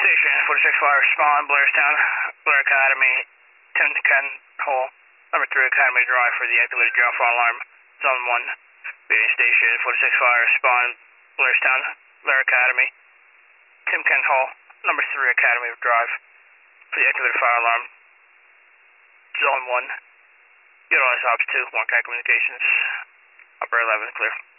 Station, 46 Fire, Spawn, Blairstown, Blair Academy, 10 Ken Hall, number 3 Academy Drive for the activated ground fire alarm, Zone 1. Baiting Station, 46 Fire, Spawn, Blairstown, Blair Academy, Tim Ken Hall, number 3 Academy Drive for the activated fire alarm, Zone 1. Utilize Ops 2, 1K Communications, Upper 11, clear.